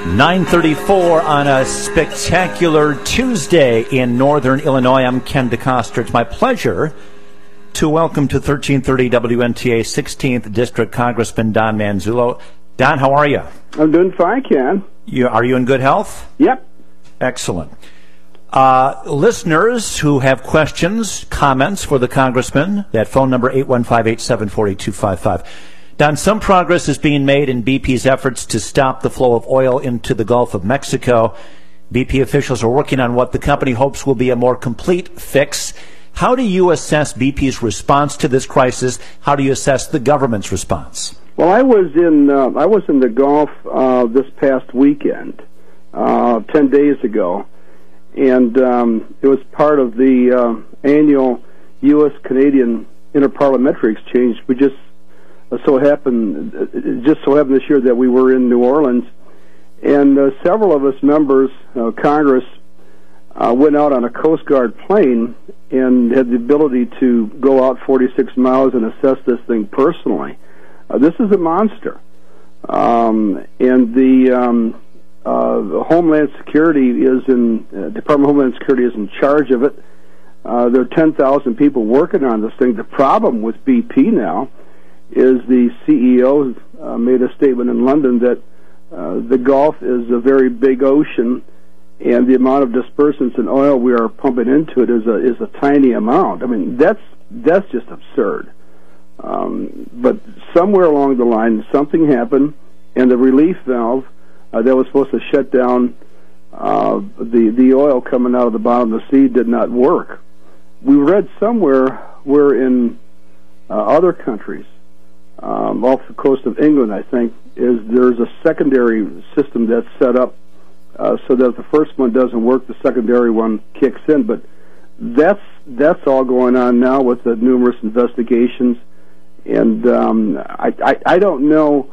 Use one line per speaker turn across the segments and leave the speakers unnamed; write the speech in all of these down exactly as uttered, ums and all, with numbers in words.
nine thirty-four on a spectacular Tuesday in northern Illinois. I'm Ken DeCoster. It's my pleasure to welcome to thirteen thirty W N T A sixteenth District Congressman Don Manzullo. Don, how are you?
I'm doing fine, Ken.
You, are you in good health?
Yep.
Excellent. Uh, listeners who have questions, comments for the Congressman, that phone number eight one five, eight seven four, two five five. Don, some progress is being made in B P's efforts to stop the flow of oil into the Gulf of Mexico. B P officials are working on what the company hopes will be a more complete fix. How do you assess B P's response to this crisis? How do you assess the government's response?
Well, I was in uh, I was in the Gulf uh, this past weekend, uh, ten days ago, and um, it was part of the uh, annual U S Canadian Interparliamentary Exchange. We just uh, so happened it just so happened this year that we were in New Orleans, and uh, several of us members, uh, Congress, uh, went out on a Coast Guard plane and had the ability to go out forty-six miles and assess this thing personally. Uh, this is a monster, um, and the, um, uh, the Homeland Security is in uh, Department of Homeland Security is in charge of it. Uh, there are ten thousand people working on this thing. The problem with B P now is the C E O uh, made a statement in London that uh, the Gulf is a very big ocean, and the amount of dispersants in oil we are pumping into it is a is a tiny amount. I mean, that's that's just absurd. Um, but somewhere along the line, something happened, and the relief valve uh, that was supposed to shut down uh, the the oil coming out of the bottom of the sea did not work. We read somewhere where in uh, other countries, um, off the coast of England, I think, is there's a secondary system that's set up uh, so that if the first one doesn't work, the secondary one kicks in. But that's that's all going on now with the numerous investigations. And um, I, I, I don't know.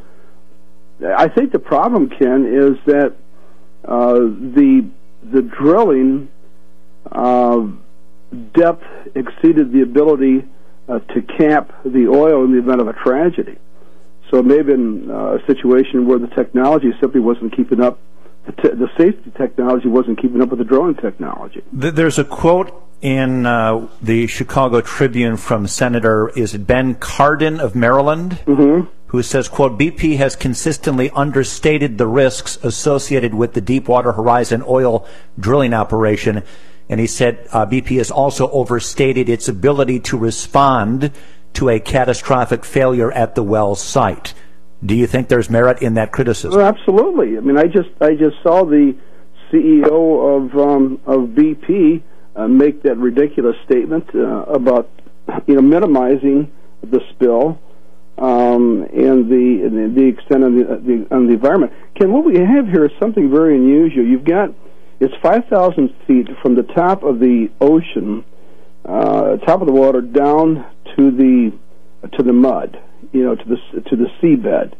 I think the problem, Ken, is that uh, the the drilling uh, depth exceeded the ability uh, to cap the oil in the event of a tragedy. So it may have been uh, a situation where the technology simply wasn't keeping up. The, te- the safety technology wasn't keeping up with the drilling technology.
There's a quote in uh, the Chicago Tribune from Senator, is it Ben Cardin of Maryland,
mm-hmm.
who says, quote, B P has consistently understated the risks associated with the Deepwater Horizon oil drilling operation. And he said uh, B P has also overstated its ability to respond to a catastrophic failure at the well site. Do you think there's merit in that criticism?
Well, absolutely. I mean, I just I just saw the C E O of um, of B P uh, make that ridiculous statement uh, about you know minimizing the spill um, and the the extent of the, the on the environment. Ken, what we have here is something very unusual. You've got it's five thousand feet from the top of the ocean, uh, top of the water, down to the to the mud. You know, to the to the seabed,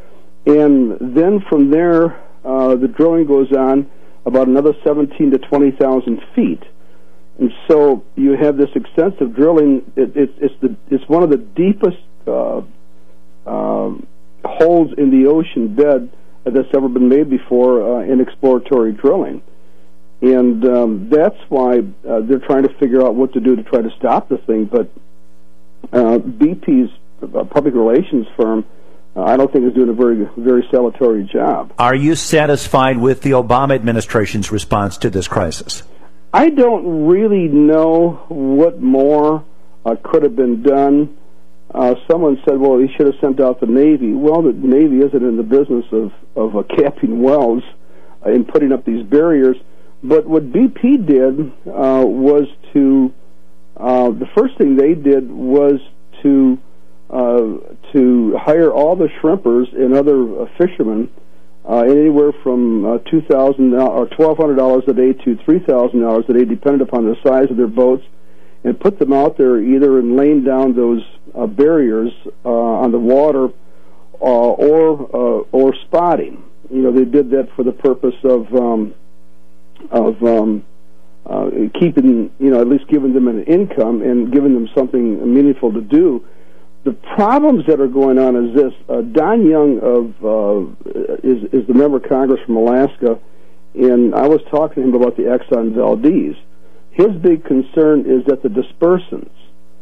and then from there, uh, the drilling goes on about another seventeen to twenty thousand feet, and so you have this extensive drilling. It, it, it's the it's one of the deepest uh, um, holes in the ocean bed that's ever been made before uh, in exploratory drilling, and um, that's why uh, they're trying to figure out what to do to try to stop the thing. But uh, B P's a public relations firm, uh, I don't think is doing a very, very salutary job.
Are you satisfied with the Obama administration's response to this crisis?
I don't really know what more uh, could have been done. Uh, someone said, well, he should have sent out the Navy. Well, the Navy isn't in the business of, of uh, capping wells uh, and putting up these barriers. But what B P did uh, was to, uh, the first thing they did was to Uh, to hire all the shrimpers and other uh, fishermen, uh, anywhere from uh, two thousand or twelve hundred dollars a day to three thousand dollars a day, depending upon the size of their boats, and put them out there either in laying down those uh, barriers uh, on the water, uh, or uh, or spotting. You know, they did that for the purpose of um, of um, uh, keeping, you know, at least giving them an income and giving them something meaningful to do. the problems that are going on is this. Uh, Don Young of uh, is, is the member of Congress from Alaska, and I was talking to him about the Exxon Valdez. His big concern is that the dispersants,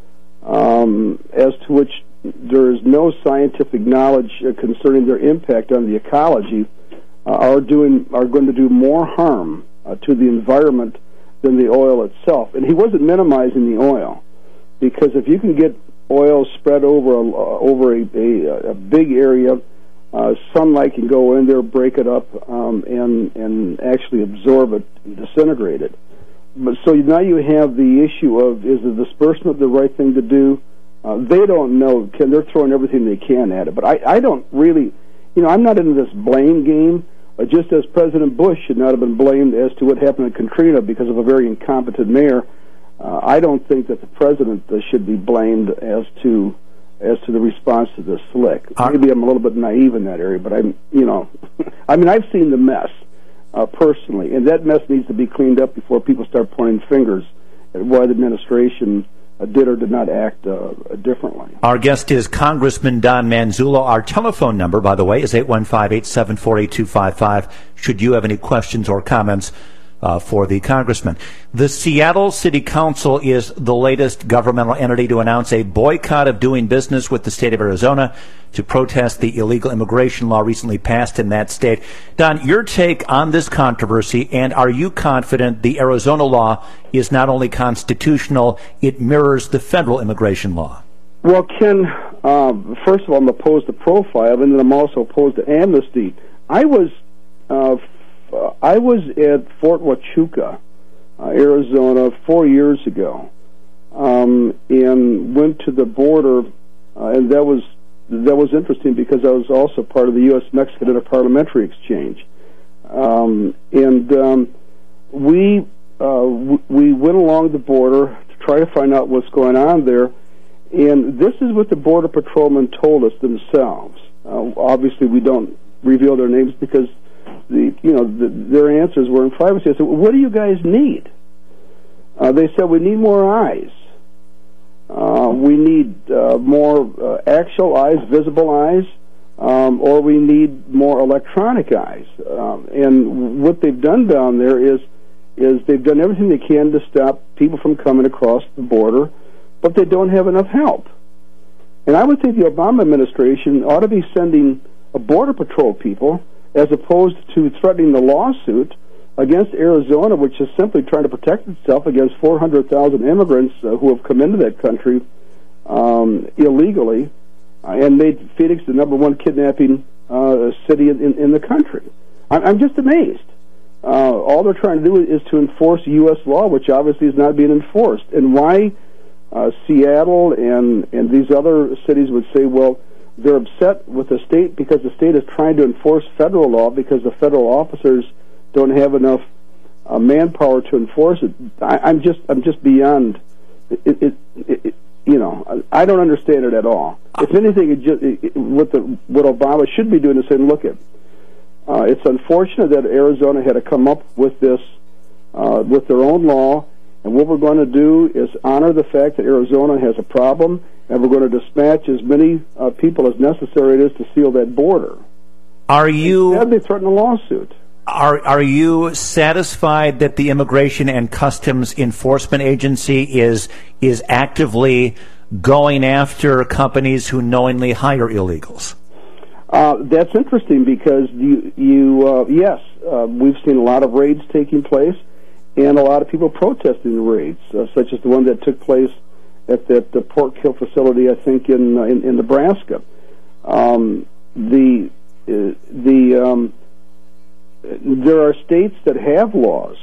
um, as to which there is no scientific knowledge uh, concerning their impact on the ecology, uh, are doing are going to do more harm uh, to the environment than the oil itself. And he wasn't minimizing the oil, because if you can get oil spread over a, uh, over a, a, a big area, uh, sunlight can go in there, break it up, um, and and actually absorb it and disintegrate it. But so now you have the issue of, is the disbursement the right thing to do? Uh, they don't know. Can they're throwing everything they can at it. But I, I don't really, you know, I'm not into this blame game. Uh, just as President Bush should not have been blamed as to what happened in Katrina because of a very incompetent mayor, uh, I don't think that the president uh, should be blamed as to as to the response to this slick. Are, Maybe I'm a little bit naive in that area, but I'm, you know, I mean, I've seen the mess. Uh, personally, and that mess needs to be cleaned up before people start pointing fingers at why the administration uh, did or did not act uh, differently.
Our guest is Congressman Don Manzullo. Our telephone number, by the way, is eight one five, eight seven four, eight two five five, should you have any questions or comments uh, for the congressman. The Seattle City Council is the latest governmental entity to announce a boycott of doing business with the state of Arizona to protest the illegal immigration law recently passed in that state. Don, your take on this controversy, and are you confident the Arizona law is not only constitutional, it mirrors the federal immigration law?
Well, Ken, um, first of all, I'm opposed to profile, and then I'm also opposed to amnesty. I was uh, f- I was at Fort Huachuca, uh, Arizona, four years ago, um, and went to the border, uh, and that was That was interesting because I was also part of the U S Mexican Interparliamentary Exchange. Um, and um, we uh, w- we went along the border to try to find out what's going on there. And this is what the Border Patrolmen told us themselves. Uh, obviously, we don't reveal their names because the you know the, their answers were in privacy. I said, well, what do you guys need? Uh, they said, we need more eyes. Uh, we need uh, more uh, actual eyes, visible eyes, um, or we need more electronic eyes. Um, and what they've done down there is is they've done everything they can to stop people from coming across the border, but they don't have enough help. And I would think the Obama administration ought to be sending a Border Patrol people as opposed to threatening the lawsuit against Arizona, which is simply trying to protect itself against four hundred thousand immigrants uh, who have come into that country um, illegally uh, and made Phoenix the number one kidnapping uh, city in, in, in the country. I'm, I'm just amazed. Uh, all they're trying to do is to enforce U S law, which obviously is not being enforced. And why uh, Seattle and, and these other cities would say, well, they're upset with the state because the state is trying to enforce federal law because the federal officers don't have enough uh, manpower to enforce it. I, I'm just, I'm just beyond. It, it, it, it, you know, I don't understand it at all. If anything, it just, it, what the what Obama should be doing is saying, look, it, uh, it's unfortunate that Arizona had to come up with this uh, with their own law, and what we're going to do is honor the fact that Arizona has a problem, and we're going to dispatch as many uh, people as necessary it is to seal that border.
Are you?
Instead, they threaten a lawsuit.
Are are you satisfied that the Immigration and Customs Enforcement Agency is is actively going after companies who knowingly hire illegals?
Uh, that's interesting because you you uh, yes, uh, we've seen a lot of raids taking place, and a lot of people protesting the raids, uh, such as the one that took place at that the Pork Hill facility, I think in uh, in, in Nebraska. Um, the uh, the um, There are states that have laws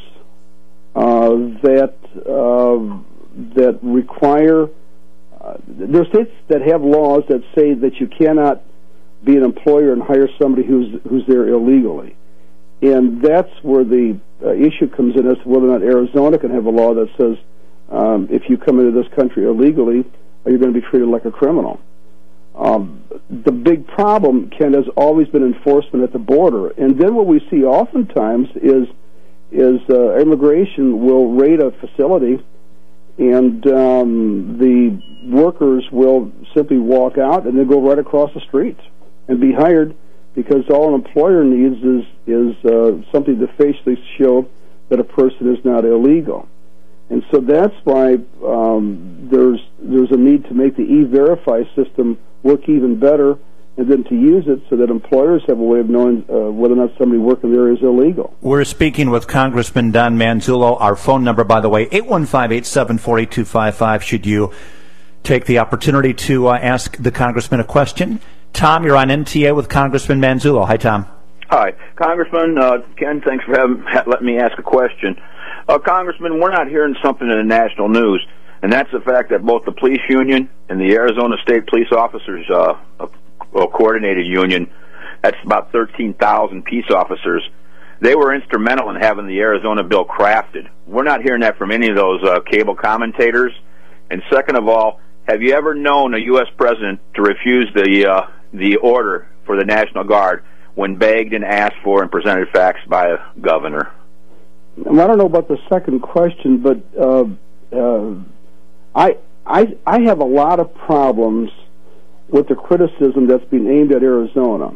uh, that uh, that require. Uh, there are states that have laws that say that you cannot be an employer and hire somebody who's who's there illegally, and that's where the uh, issue comes in as to whether or not Arizona can have a law that says um, if you come into this country illegally, you're going to be treated like a criminal. Um, the big problem, Ken, has always been enforcement at the border, and then what we see oftentimes is is uh, immigration will raid a facility, and um, the workers will simply walk out and then go right across the street and be hired, because all an employer needs is is uh, something to facially show that a person is not illegal. And so that's why um, there's there's a need to make the E-Verify system work even better, and then to use it so that employers have a way of knowing uh, whether or not somebody working there is illegal.
We're speaking with Congressman Don Manzullo. Our phone number, by the way, eight one five, eight seven four, eight two five five, should you take the opportunity to uh, ask the Congressman a question. Tom, you're on N T A with Congressman Manzullo. Hi, Tom.
Hi. Congressman, uh, Ken, thanks for having, ha- letting me ask a question. Uh, Congressman, we're not hearing something in the national news, and that's the fact that both the police union and the Arizona State Police Officers uh, uh, Coordinated Union, that's about thirteen thousand peace officers, they were instrumental in having the Arizona bill crafted. We're not hearing that from any of those uh, cable commentators. And second of all, have you ever known a U S president to refuse the uh, the order for the National Guard when begged and asked for and presented facts by a governor?
Well, I don't know about the second question, but uh, uh, I, I, I have a lot of problems with the criticism that's being aimed at Arizona.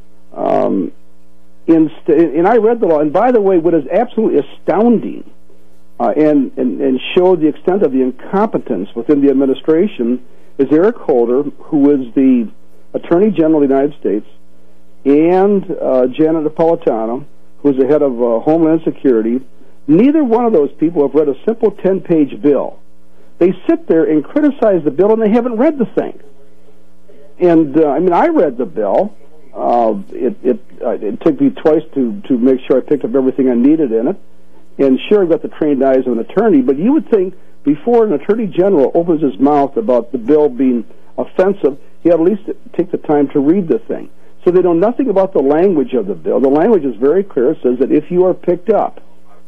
Um, in st- and I read the law, and by the way, what is absolutely astounding uh, and, and, and showed the extent of the incompetence within the administration is Eric Holder, who is the Attorney General of the United States, and uh, Janet Napolitano, who is the head of uh, Homeland Security. Neither one of those people have read a simple ten-page bill. They sit there and criticize the bill, and they haven't read the thing. And, uh, I mean, I read the bill. Uh, it it, uh, it took me twice to, to make sure I picked up everything I needed in it. And sure, I've got the trained eyes of an attorney, but you would think before an attorney general opens his mouth about the bill being offensive, he ought at least take the time to read the thing. So they know nothing about the language of the bill. The language is very clear. It says that if you are picked up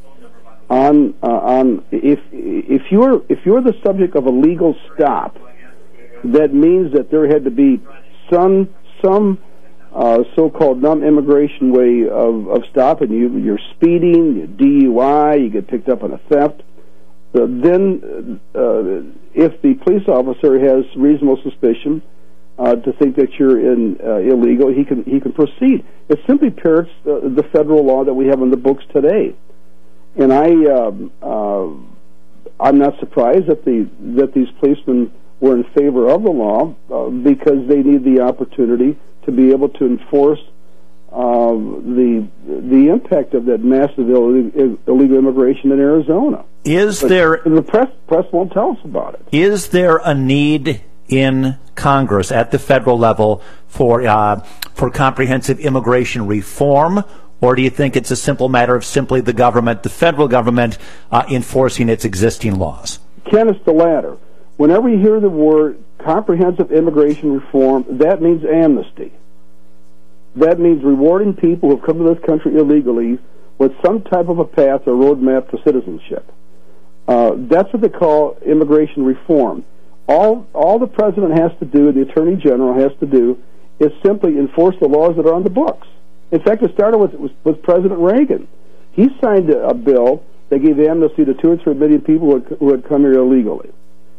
on uh, on if if you're if you're the subject of a legal stop, that means that there had to be some some uh, so-called non-immigration way of, of stopping you. You're speeding, you're D U I, you get picked up on a theft. Uh, then, uh, if the police officer has reasonable suspicion uh, to think that you're in uh, illegal, he can he can proceed. It simply parrots uh, the federal law that we have in the books today. And I, um, uh, I'm not surprised that the that these policemen were in favor of the law uh, because they need the opportunity to be able to enforce uh, the the impact of that massive illegal, illegal immigration in Arizona.
Is
but
there
the press press won't tell us about it?
Is there a need in Congress at the federal level for uh, for comprehensive immigration reform? Or do you think it's a simple matter of simply the government, the federal government, uh, enforcing its existing laws?
Ken, it's the latter. Whenever you hear the word comprehensive immigration reform, that means amnesty. That means rewarding people who have come to this country illegally with some type of a path or roadmap to citizenship. Uh, that's what they call immigration reform. All, all the president has to do, and the attorney general has to do, is simply enforce the laws that are on the books. In fact, it started with, with, with President Reagan. He signed a, a bill that gave amnesty to two or three million people who had, who had come here illegally.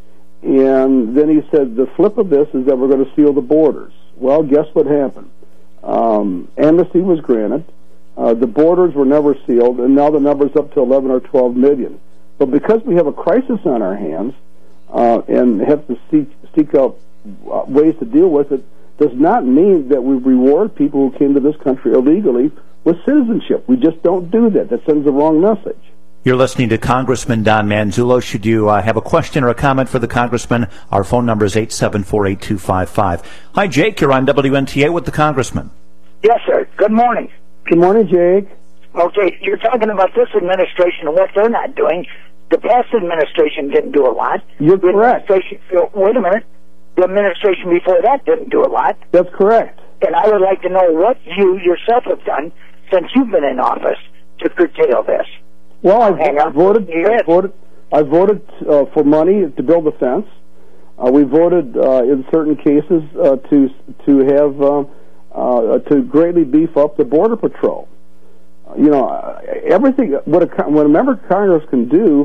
And then he said, the flip of this is that we're going to seal the borders. Well, guess what happened? Um, amnesty was granted. Uh, the borders were never sealed, and now the number's up to eleven or twelve million. But because we have a crisis on our hands uh, and have to seek, seek out uh, ways to deal with it, does not mean that we reward people who came to this country illegally with citizenship. We just don't do that. That sends the wrong message.
You're listening to Congressman Don Manzullo. Should you uh, have a question or a comment for the Congressman, our phone number is eight seven four, eight two five five. Hi, Jake. You're on W N T A with the Congressman.
Yes, sir. Good morning.
Good morning, Jake.
Okay, you're talking about this administration and what they're not doing. The past administration didn't do a lot.
You're
the
correct.
Wait a minute. The administration before that didn't do a lot.
That's correct.
And I would like to know what you yourself have done since you've been in office to curtail this.
Well, I, I voted. I voted. I voted uh, for money to build a fence. Uh, we voted uh, in certain cases uh, to to have uh, uh, to greatly beef up the border patrol. Uh, you know, everything what a what a member of Congress can do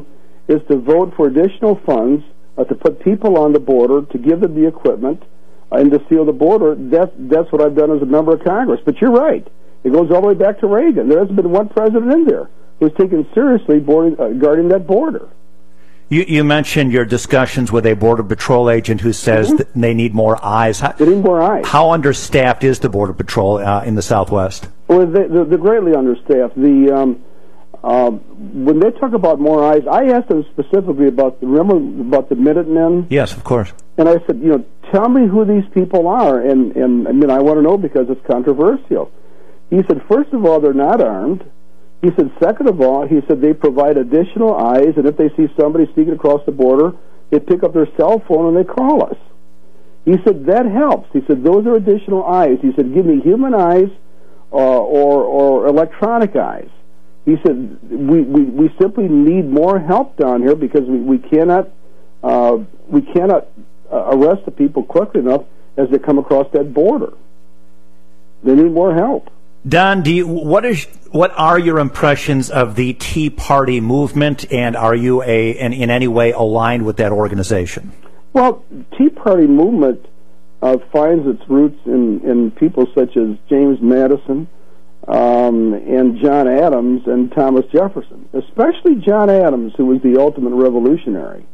is to vote for additional funds uh, to put people on the border, to give them the equipment, uh, and to seal the border. That's, that's what I've done as a member of Congress. But you're right. It goes all the way back to Reagan. There hasn't been one president in there who's taken seriously boarding, uh, guarding that border.
You, you mentioned your discussions with a Border Patrol agent who says mm-hmm. that they need more eyes. How,
they need more eyes.
How understaffed is the Border Patrol uh, in the Southwest?
Well, they, they're, they're greatly understaffed. The um, uh, when they talk about more eyes, I asked them specifically about the remember about the Minutemen.
Yes, of course.
And I said, you know, tell me who these people are, and and I mean, I want to know because it's controversial. He said, first of all, they're not armed. He said, second of all, he said they provide additional eyes, and if they see somebody sneaking across the border, they pick up their cell phone and they call us. He said, that helps. He said, those are additional eyes. He said, give me human eyes uh, or, or electronic eyes. He said, we, we, we simply need more help down here because we, we cannot, uh, we cannot uh, arrest the people quickly enough as they come across that border. They need more help.
Don, do you, what is what are your impressions of the Tea Party movement, and are you a in, in any way aligned with that organization?
Well, Tea Party movement uh, finds its roots in, in people such as James Madison um, and John Adams and Thomas Jefferson, especially John Adams, who was the ultimate revolutionary.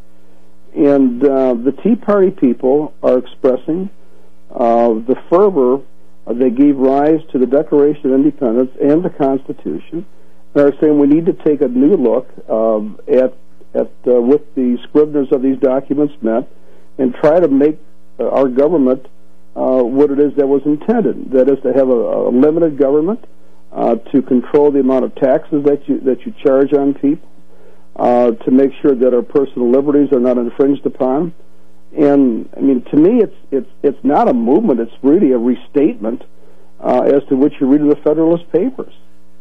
And uh, the Tea Party people are expressing uh, the fervor they gave rise to the Declaration of Independence and the Constitution. They are saying we need to take a new look um, at at uh, what the scriveners of these documents meant and try to make uh, our government uh, what it is that was intended. That is to have a, a limited government, uh, to control the amount of taxes that you that you charge on people, uh, to make sure that our personal liberties are not infringed upon. And I mean, to me, it's it's it's not a movement; it's really a restatement uh, as to what you read in the Federalist Papers.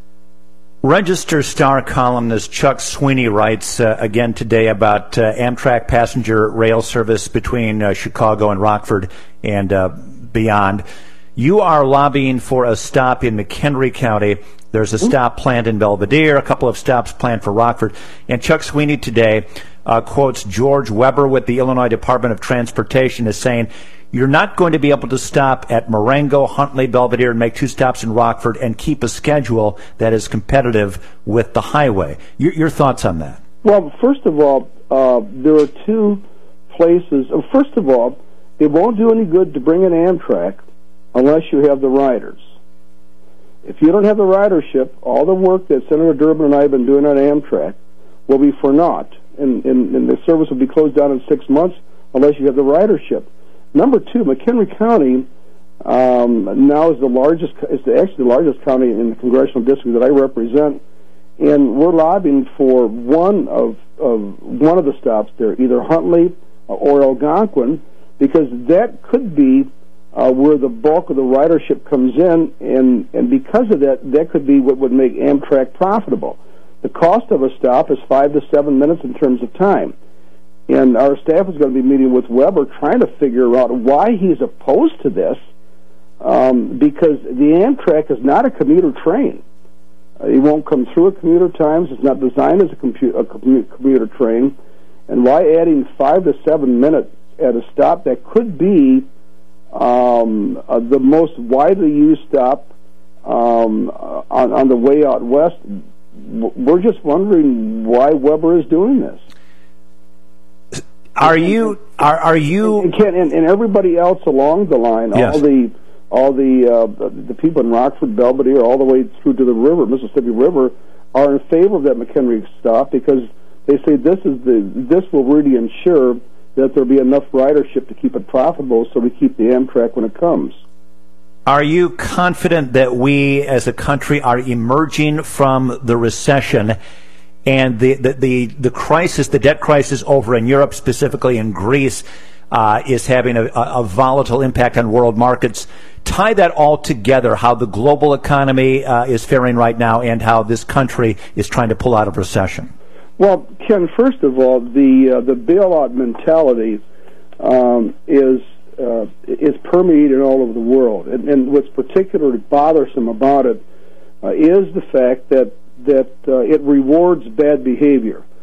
Register Star columnist Chuck Sweeney writes uh, again today about uh, Amtrak passenger rail service between uh, Chicago and Rockford and uh, beyond. You are lobbying for a stop in McHenry County. There's a stop planned in Belvedere, a couple of stops planned for Rockford. And Chuck Sweeney today uh, quotes George Weber with the Illinois Department of Transportation as saying, you're not going to be able to stop at Marengo, Huntley, Belvedere, and make two stops in Rockford and keep a schedule that is competitive with the highway. Your, your thoughts on that?
Well, first of all, uh, there are two places. Uh, first of all, it won't do any good to bring in Amtrak unless you have the riders. If you don't have the ridership, all the work that Senator Durbin and I have been doing on Amtrak will be for naught, and, and, and the service will be closed down in six months unless you have the ridership. Number two, McHenry County um, now is the largest, is the, actually the largest county in the congressional district that I represent, and we're lobbying for one of, of one of the stops there, either Huntley or Algonquin, because that could be Uh, where the bulk of the ridership comes in, and, and because of that, that could be what would make Amtrak profitable. The cost of a stop is five to seven minutes in terms of time. And our staff is going to be meeting with Weber trying to figure out why he's opposed to this, um, because the Amtrak is not a commuter train. Uh, it won't come through at commuter times. It's not designed as a, compu- a commu- commuter train. And why adding five to seven minutes at a stop that could be Um, uh, the most widely used stop um, uh, on, on the way out west? We're just wondering why Weber is doing this.
Are you? Are, are you?
And, and, and, and everybody else along the line,
yes.
all the all the uh, the people in Rockford, Belvedere, all the way through to the river, Mississippi River, are in favor of that McHenry stop because they say this is the this will really ensure that there'll be enough ridership to keep it profitable so we keep the Amtrak when it comes.
Are you confident that we as a country are emerging from the recession and the, the, the, the crisis, the debt crisis over in Europe, specifically in Greece, uh, is having a, a volatile impact on world markets? Tie that all together, how the global economy uh, is faring right now and how this country is trying to pull out of recession.
Well, Ken, first of all, the uh, the bailout mentality um, is uh, is permeating all over the world, and, and what's particularly bothersome about it uh, is the fact that that uh, it rewards bad behavior.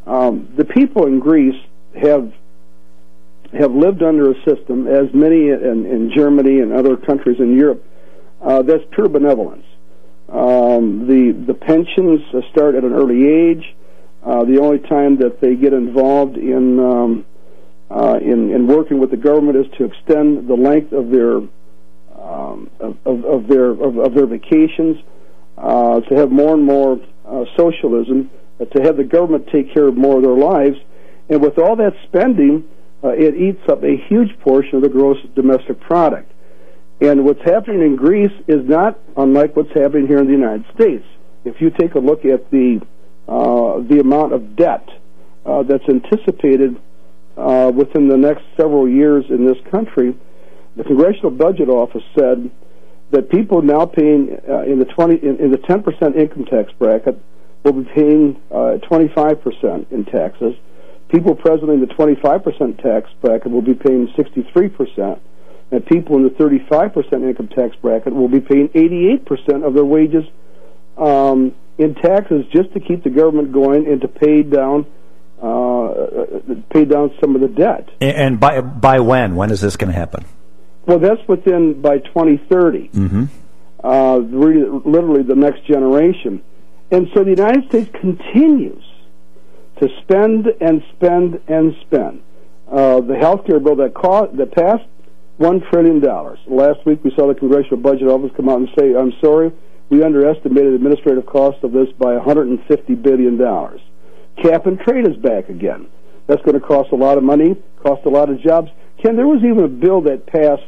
Um, the people in Greece have have lived under a system, as many in, in Germany and other countries in Europe, uh, that's pure benevolence. Um, the the pensions start at an early age. Uh, the only time that they get involved in, um, uh, in in working with the government is to extend the length of their um, of, of their of, of their vacations, uh, to have more and more uh, socialism, uh, to have the government take care of more of their lives, and with all that spending, uh, it eats up a huge portion of the gross domestic product. And what's happening in Greece is not unlike what's happening here in the United States. If you take a look at the uh, the amount of debt uh, that's anticipated uh, within the next several years in this country, the Congressional Budget Office said that people now paying uh, in the twenty in, in the ten percent income tax bracket will be paying uh, twenty-five percent in taxes. People presently in the twenty-five percent tax bracket will be paying sixty-three percent. And people in the thirty-five percent income tax bracket will be paying eighty-eight percent of their wages um, in taxes, just to keep the government going and to pay down uh, pay down some of the debt.
And by by when? When is this going to happen?
Well, that's within by twenty thirty.
Mm-hmm.
Uh, really, literally the next generation. And so the United States continues to spend and spend and spend. Uh, the health care bill that, cost, that passed, one trillion dollars. Last week we saw the Congressional Budget Office come out and say, I'm sorry, we underestimated the administrative cost of this by one hundred fifty billion dollars. Cap and trade is back again. That's going to cost a lot of money, cost a lot of jobs. Ken, there was even a bill that passed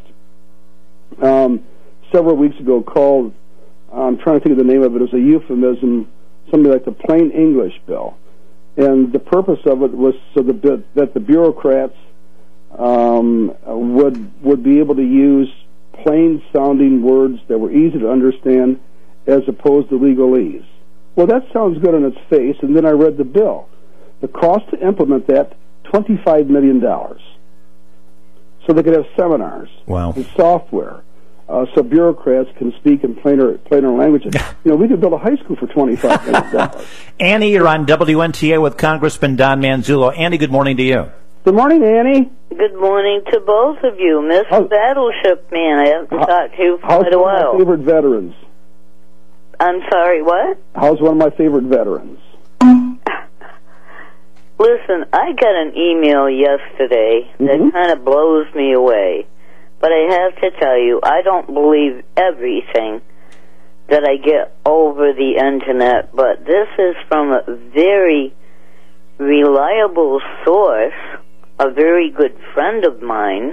um, several weeks ago called, I'm trying to think of the name of it, it was a euphemism, something like the Plain English Bill. And the purpose of it was so the, that the bureaucrats Um, would would be able to use plain sounding words that were easy to understand as opposed to legalese. Well, that sounds good on its face, and then I read the bill. The cost to implement that, twenty-five million dollars. So they could have seminars,
wow,
and software, uh, so bureaucrats can speak in plainer plainer languages. You know, we could build a high school for twenty-five million dollars.
Annie, you're on W N T A with Congressman Don Manzullo. Annie, good morning to you.
Good morning, Annie.
Good morning to both of you. Miss How's, Battleship Man, I haven't how, talked to you for quite a while.
How's one of my favorite veterans?
I'm sorry, what?
How's one of my favorite veterans?
Listen, I got an email yesterday that mm-hmm. kind of blows me away. But I have to tell you, I don't believe everything that I get over the Internet, but this is from a very reliable source, a very good friend of mine.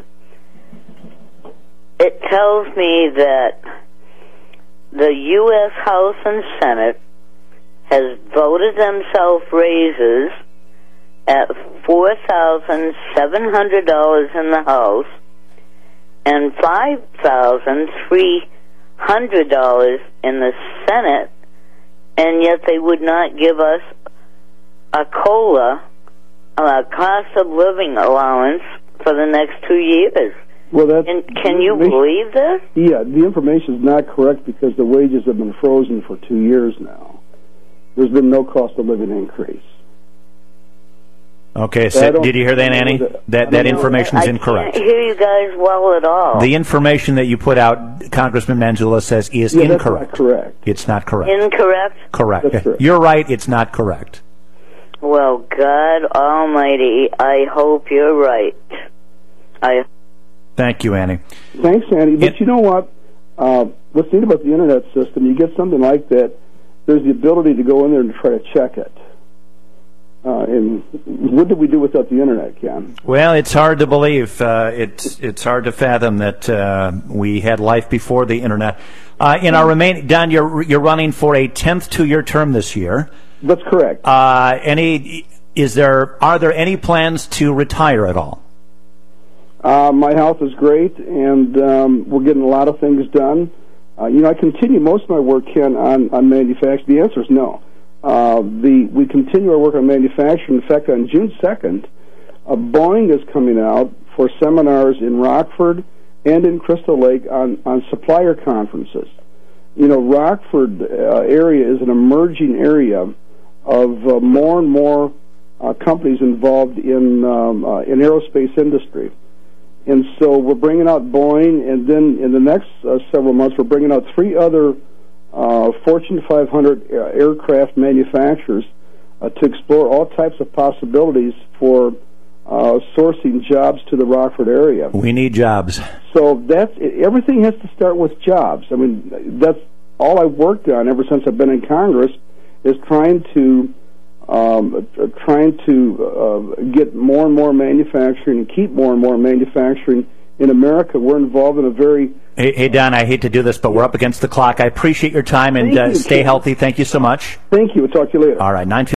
It tells me that the U S House and Senate has voted themselves raises at four thousand seven hundred dollars in the House and five thousand three hundred dollars in the Senate, and yet they would not give us a COLA, a cost of living allowance, for the next two years.
Well, that's,
can, can you believe this?
Yeah, the information is not correct because the wages have been frozen for two years now. There's been no cost of living increase.
Okay, so did you hear that, Annie? That that, that information is incorrect.
I can't hear you guys well at all.
The information that you put out, Congressman Manzullo says, is
yeah,
incorrect.
That's not correct.
It's not correct.
Incorrect?
Correct.
That's correct.
You're right, it's not correct.
Well, God Almighty, I hope you're right. I.
Thank you, Annie.
Thanks, Annie. But
it,
you know what? Uh, what's neat about the Internet system, you get something like that, there's the ability to go in there and try to check it. Uh, and what did we do without the Internet, Ken?
Well, it's hard to believe. Uh, it's it's hard to fathom that uh, we had life before the Internet. Uh, in our remaining, Don, you're you're running for a tenth two-year term this year.
That's correct.
Uh, any is there are there any plans to retire at all?
Uh, my health is great, and um, we're getting a lot of things done. Uh, you know, I continue most of my work, Ken, on, on manufacturing. The answer is no. Uh, the we continue our work on manufacturing. In fact, on June second, uh, Boeing is coming out for seminars in Rockford and in Crystal Lake on, on supplier conferences. You know, Rockford uh, area is an emerging area of uh, more and more uh, companies involved in um, uh, in aerospace industry. And so we're bringing out Boeing, and then in the next uh, several months we're bringing out three other uh, Fortune five hundred aircraft manufacturers uh, to explore all types of possibilities for uh, sourcing jobs to the Rockford area.
We need jobs.
So that's everything has to start with jobs. I mean, that's all I've worked on ever since I've been in Congress, is trying to um, trying to uh, get more and more manufacturing and keep more and more manufacturing in America. We're involved in a very
Hey, hey Don, I hate to do this, but we're up against the clock. I appreciate your time, and uh, stay healthy. Thank you so much.
Thank you. We'll talk to you later.
All right, nine